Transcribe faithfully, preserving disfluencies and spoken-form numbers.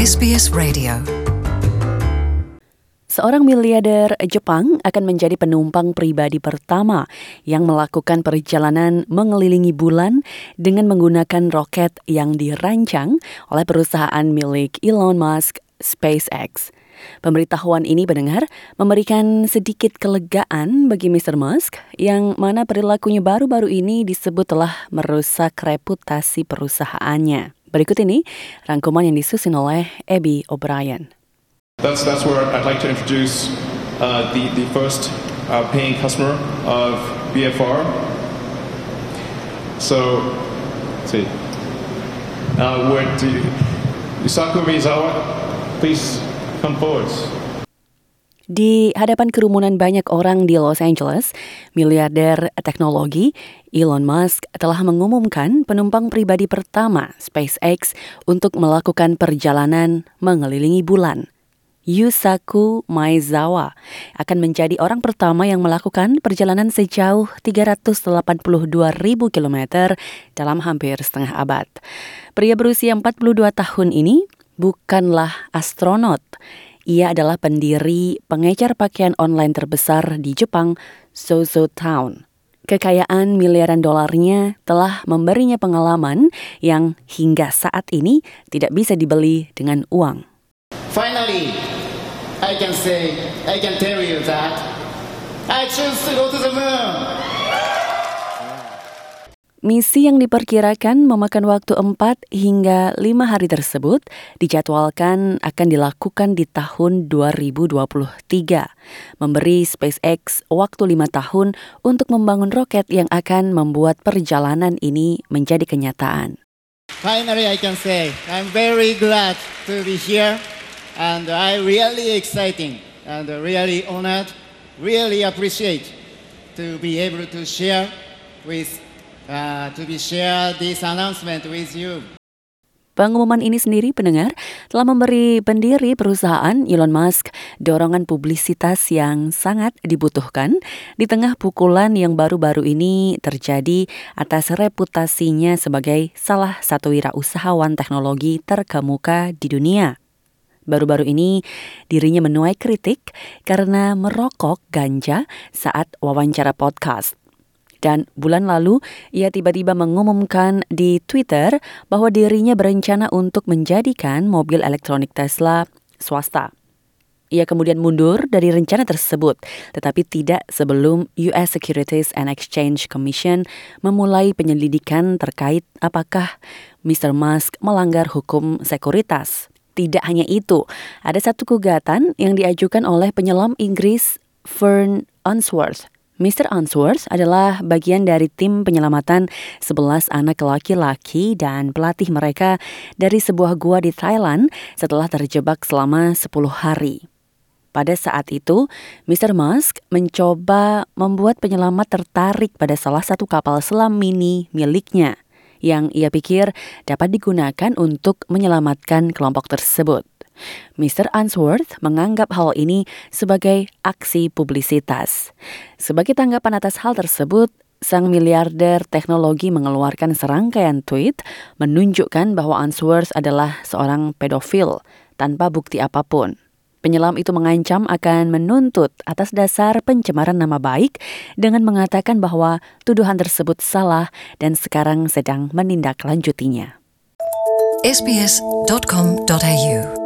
S B S Radio. Seorang miliarder Jepang akan menjadi penumpang pribadi pertama yang melakukan perjalanan mengelilingi bulan dengan menggunakan roket yang dirancang oleh perusahaan milik Elon Musk, SpaceX. Pemberitahuan ini pendengar memberikan sedikit kelegaan bagi mister Musk yang mana perilakunya baru-baru ini disebut telah merusak reputasi perusahaannya. Berikut ini rangkuman yang disusun oleh Abby O'Brien. That's that's where I'd like to introduce uh, the the first uh, paying customer of B F R. So, let's see, uh, where do you, Yusaku Miyazawa, please come forward. Di hadapan kerumunan banyak orang di Los Angeles, miliarder teknologi Elon Musk telah mengumumkan penumpang pribadi pertama SpaceX untuk melakukan perjalanan mengelilingi bulan. Yusaku Maezawa akan menjadi orang pertama yang melakukan perjalanan sejauh tiga ratus delapan puluh dua ribu kilometer dalam hampir setengah abad. Pria berusia empat puluh dua tahun ini bukanlah astronot. Ia adalah pendiri pengecer pakaian online terbesar di Jepang, Sozo Town. Kekayaan miliaran dolarnya telah memberinya pengalaman yang hingga saat ini tidak bisa dibeli dengan uang. Finally, I can say, I can tell you that I choose to go to the moon. Misi yang diperkirakan memakan waktu empat hingga lima hari tersebut dijadwalkan akan dilakukan di tahun dua ribu dua puluh tiga, memberi SpaceX waktu lima tahun untuk membangun roket yang akan membuat perjalanan ini menjadi kenyataan. Finally, I can say I'm very glad to be here, and I really exciting and really honored, really appreciate to be able to share with Uh, to be share this announcement with you. Pengumuman ini sendiri, pendengar, telah memberi pendiri perusahaan Elon Musk dorongan publisitas yang sangat dibutuhkan di tengah pukulan yang baru-baru ini terjadi atas reputasinya sebagai salah satu wirausahawan teknologi terkemuka di dunia. Baru-baru ini dirinya menuai kritik karena merokok ganja saat wawancara podcast. Dan bulan lalu, ia tiba-tiba mengumumkan di Twitter bahwa dirinya berencana untuk menjadikan mobil elektronik Tesla swasta. Ia kemudian mundur dari rencana tersebut, tetapi tidak sebelum U S Securities and Exchange Commission memulai penyelidikan terkait apakah mister Musk melanggar hukum sekuritas. Tidak hanya itu, ada satu gugatan yang diajukan oleh penyelam Inggris Vern Unsworth. mister Unsworth adalah bagian dari tim penyelamatan sebelas anak laki-laki dan pelatih mereka dari sebuah gua di Thailand setelah terjebak selama sepuluh hari. Pada saat itu, mister Musk mencoba membuat penyelamat tertarik pada salah satu kapal selam mini miliknya yang ia pikir dapat digunakan untuk menyelamatkan kelompok tersebut. mister Unsworth menganggap hal ini sebagai aksi publisitas. Sebagai tanggapan atas hal tersebut, sang miliarder teknologi mengeluarkan serangkaian tweet menunjukkan bahwa Unsworth adalah seorang pedofil tanpa bukti apapun. Penyelam itu mengancam akan menuntut atas dasar pencemaran nama baik dengan mengatakan bahwa tuduhan tersebut salah dan sekarang sedang menindaklanjutinya. S B S dot com dot A U